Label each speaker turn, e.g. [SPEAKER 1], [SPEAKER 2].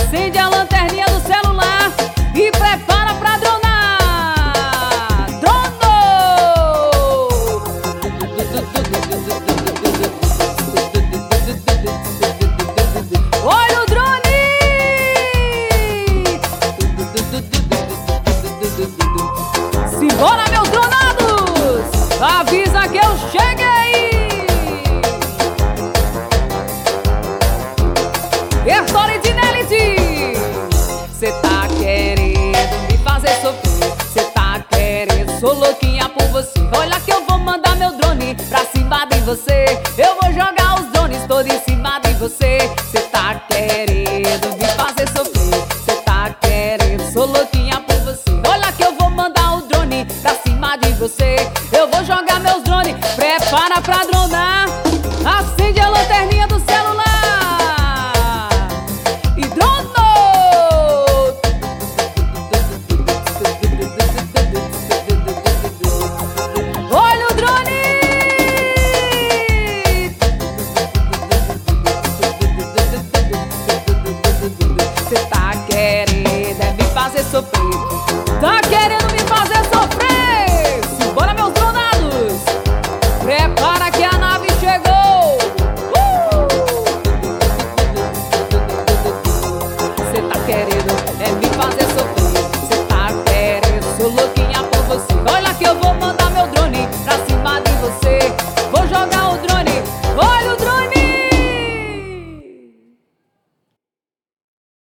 [SPEAKER 1] Acende a lanterninha do celular e prepara pra dronar. Dronou! Olha o drone! Simbora, meus dronados! Avisa que eu cheguei! História de Nelly. Cê tá querendo me fazer sofrer, cê tá querendo, sou louquinha por você. Olha que eu vou mandar meu drone pra cima de você. Eu vou jogar os drones todos em cima de você. Cê tá querendo me fazer sofrer, cê tá querendo, sou louquinha por você. Olha que eu vou mandar o drone pra cima de você. Eu vou jogar meus drones, prepara pra dronar. Acende a lanterninha do celular e dronou! Olha o drone! Cê tá querendo me fazer sofrer, tá